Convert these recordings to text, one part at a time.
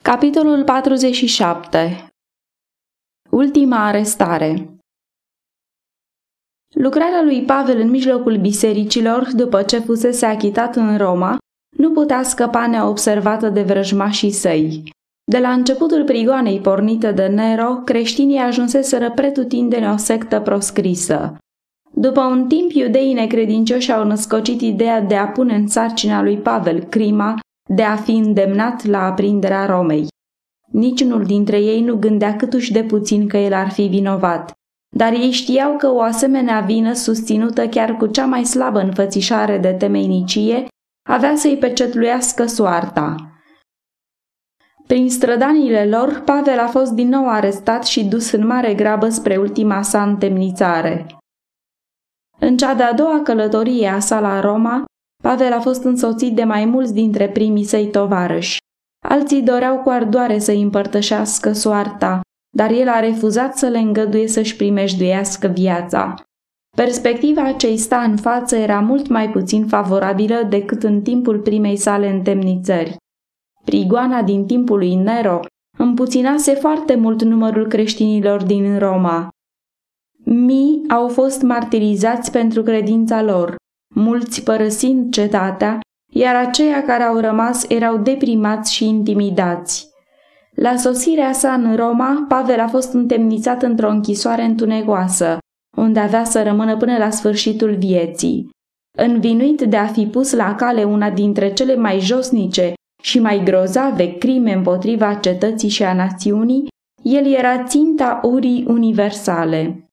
Capitolul 47. Ultima arestare. Lucrarea lui Pavel în mijlocul bisericilor, după ce fusese achitat în Roma, nu putea scăpa neobservată de vrăjmașii săi. De la începutul prigoanei pornite de Nero, creștinii ajunseseră pretutindeni o sectă proscrisă. După un timp, iudeii necredincioși au născocit ideea de a pune în sarcina lui Pavel crima de a fi îndemnat la aprinderea Romei. Niciunul dintre ei nu gândea câtuși de puțin că el ar fi vinovat, dar ei știau că o asemenea vină, susținută chiar cu cea mai slabă înfățișare de temeinicie, avea să-i pecetluiască soarta. Prin strădaniile lor, Pavel a fost din nou arestat și dus în mare grabă spre ultima sa întemnițare. În cea de-a doua călătorie a sa la Roma, Pavel a fost însoțit de mai mulți dintre primii săi tovarăși. Alții doreau cu ardoare să-i împărtășească soarta, dar el a refuzat să le îngăduie să-și primejduiască viața. Perspectiva ce-i sta în față era mult mai puțin favorabilă decât în timpul primei sale întemnițări. Prigoana din timpul lui Nero împuținase foarte mult numărul creștinilor din Roma. Mii au fost martirizați pentru credința lor, mulți părăsind cetatea, iar aceia care au rămas erau deprimați și intimidați. La sosirea sa în Roma, Pavel a fost întemnițat într-o închisoare întunecoasă, unde avea să rămână până la sfârșitul vieții. Învinuit de a fi pus la cale una dintre cele mai josnice și mai grozave crime împotriva cetății și a națiunii, el era ținta urii universale.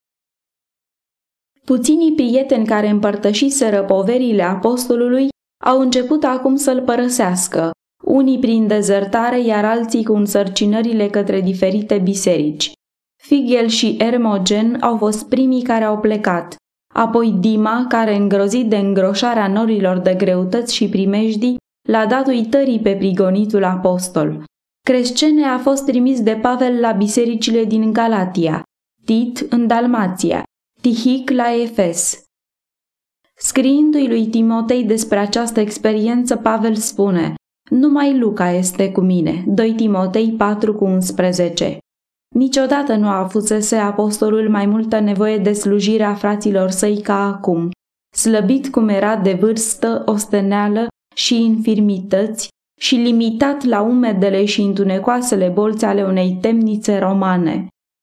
Puținii prieteni care împărtășiseră poverile apostolului au început acum să-l părăsească, unii prin dezertare, iar alții cu însărcinările către diferite biserici. Figel și Ermogen au fost primii care au plecat, apoi Dima, care, îngrozit de îngroșarea norilor de greutăți și primejdii, l-a dat uitării pe prigonitul apostol. Crescene a fost trimis de Pavel la bisericile din Galatia, Tit în Dalmația, Tihic la Efes. Scriindu-i lui Timotei despre această experiență, Pavel spune: numai Luca este cu mine. 2 Timotei 4,11. Niciodată nu a avusese apostolul mai multă nevoie de slujirea fraților săi ca acum, slăbit cum era de vârstă, osteneală și infirmități și limitat la umedele și întunecoasele bolți ale unei temnițe romane.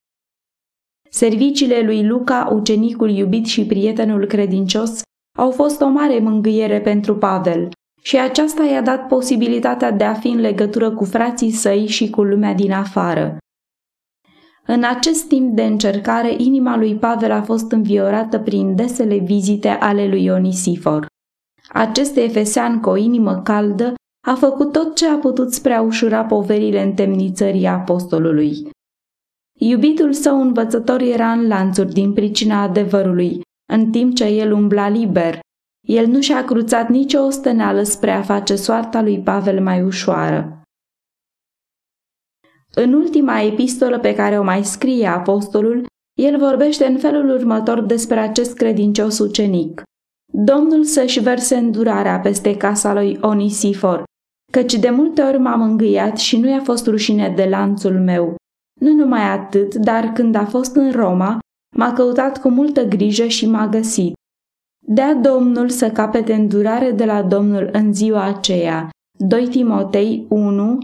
Serviciile lui Luca, ucenicul iubit și prietenul credincios, au fost o mare mângâiere pentru Pavel și aceasta i-a dat posibilitatea de a fi în legătură cu frații săi și cu lumea din afară. În acest timp de încercare, inima lui Pavel a fost înviorată prin desele vizite ale lui Onisifor. Acest efesean cu o inimă caldă a făcut tot ce a putut spre a ușura poverile întemnițării apostolului. Iubitul său învățător era în lanțuri din pricina adevărului, în timp ce el umbla liber. El nu și-a cruțat nicio osteneală spre a face soarta lui Pavel mai ușoară. În ultima epistolă pe care o mai scrie apostolul, el vorbește în felul următor despre acest credincios ucenic: Domnul să-și verse îndurarea peste casa lui Onisifor, căci de multe ori m-a mângâiat și nu i-a fost rușine de lanțul meu. Nu numai atât, dar când a fost în Roma, m-a căutat cu multă grijă și m-a găsit. Dea Domnul să capete îndurare de la Domnul în ziua aceea. 2 Timotei 1,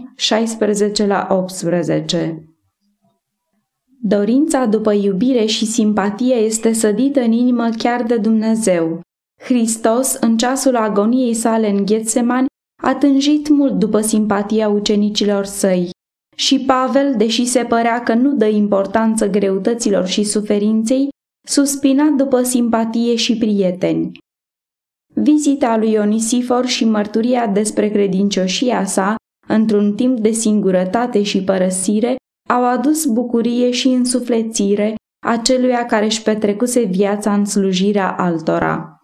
16-18. Dorința după iubire și simpatie este sădită în inimă chiar de Dumnezeu. Hristos, în ceasul agoniei sale în Ghetsemani, a tânjit mult după simpatia ucenicilor săi. Și Pavel, deși se părea că nu dă importanță greutăților și suferinței, suspina după simpatie și prieteni. Vizita lui Onisifor și mărturia despre credincioșia sa, într-un timp de singurătate și părăsire, au adus bucurie și însuflețire aceluia care își petrecuse viața în slujirea altora.